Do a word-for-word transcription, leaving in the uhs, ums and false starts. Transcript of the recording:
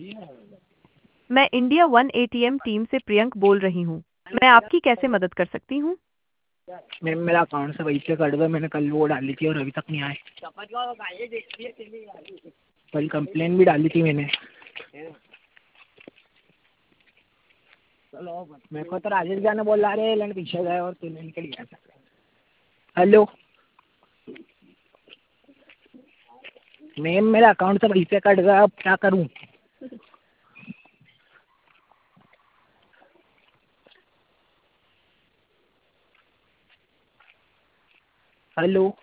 मैं India one ATM team से प्रियंक बोल रही हूँ। मैं आपकी कैसे मदद कर सकती हूँ? मैम मेरा अकाउंट से पैसे कट गए, मैंने कल वो डाली थी और अभी तक नहीं आए। कल कंप्लेन भी डाली थी मैंने। मेरे को तो राजेश भैया ने बोला रहे लेकिन पीछे गए और तूने निकल गया। हेलो मैम, मेरे अकाउंट से पैसे कट गए, अब क्या करूँ? हेलो